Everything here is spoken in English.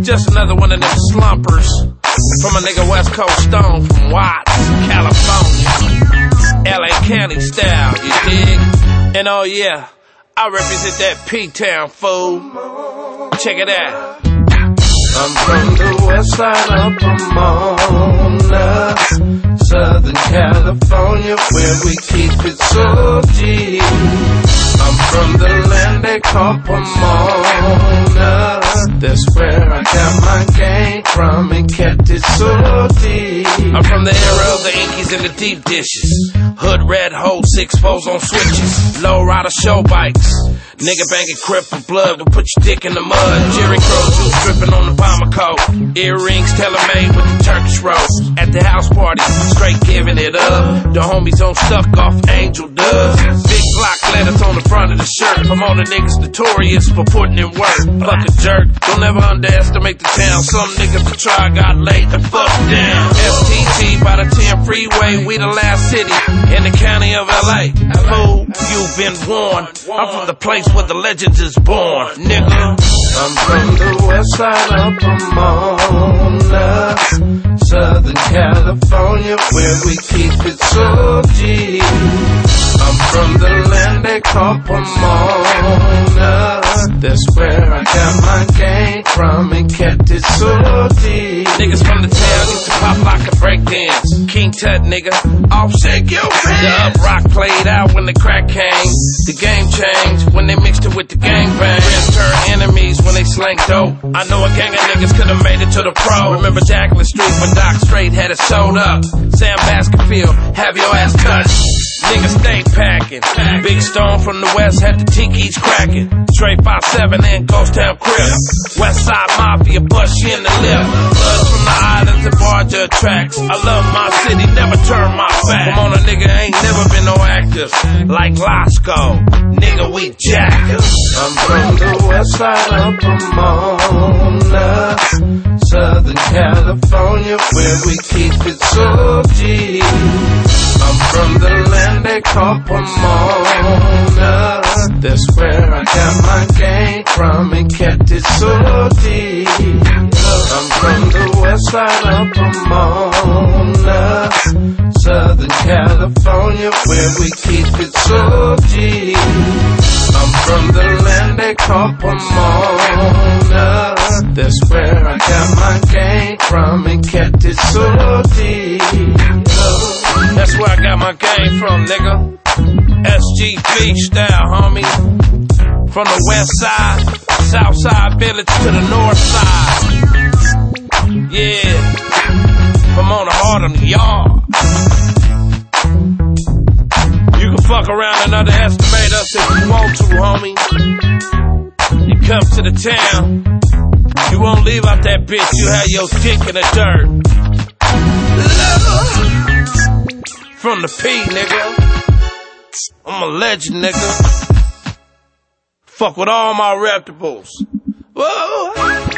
just another one of them slumpers. From a nigga West Coast Stone from Watts, California. LA County style, you dig? And oh yeah, I represent that P-Town, fool. Check it out. I'm from the west side of Pomona, Southern California, where we keep it so deep. I'm from the land they call Pomona. That's where I got my game from and kept it so deep. I'm from the era of the Yankees and the deep dishes. Hood red hole, 6-4s on switches. Low rider show bikes. Nigga banging crip for blood will put your dick in the mud. Jerry Crow juice dripping on the bomber coat. Earrings tailor-made with the Turkish roast. At the house party, straight giving it up. The homies on stuck off Angel Dubs. Big block letters on the front of the shirt. From all the niggas notorious for putting in work. Fuck a jerk, don't ever underestimate the town. Some niggas that try got laid the fuck down. FTT by the 10 freeway, we the last city in the county of LA. Fool, you've been warned. I'm from the place where the legends is born, nigga. I'm from the west side of Pomona, Southern California, where we keep it so deep. I'm from the land they call Pomona. That's where I got my game from and kept it so deep. Niggas from the town used to pop like a breakdance. King Tut, nigga, Offset your pants. The up rock played out when the crack came. The game changed when they mixed it with the gangbang. Friends turned enemies when they slang dope. I know a gang of niggas could've made it to the pro. Remember Jacqueline Street when Doc Straight had it sold up. Sam Baskerville, have your ass touched. Niggas stay packing. Big Stone from the west had the tiki's cracking. Straight 5-7 and Ghost Town Crip. West Side Mafia bust you in the lip. Bloods from the islands and Barger tracks. I love my city, never turn my back. Come on, a nigga ain't never been no actors like Lasco. Nigga, we jackers. I'm from the west side of Pomona, Southern California, where we keep it so deep. I'm from the land they call Pomona. That's where I got my game from and kept it so deep. I'm from the west side of Pomona, Southern California, where we keep it so deep. I'm from the land they call Pomona. That's where I got my game from and kept it so deep. That's where I got my game from, nigga. SGV style, homie. From the west side, south side village to the north side. Yeah. From on the heart of the yard. You can fuck around and underestimate us if you want to, homie. You come to the town, you won't leave out that bitch, you have your dick in the dirt. From the P, nigga. I'm a legend, nigga. Fuck with all my reputables. Whoa.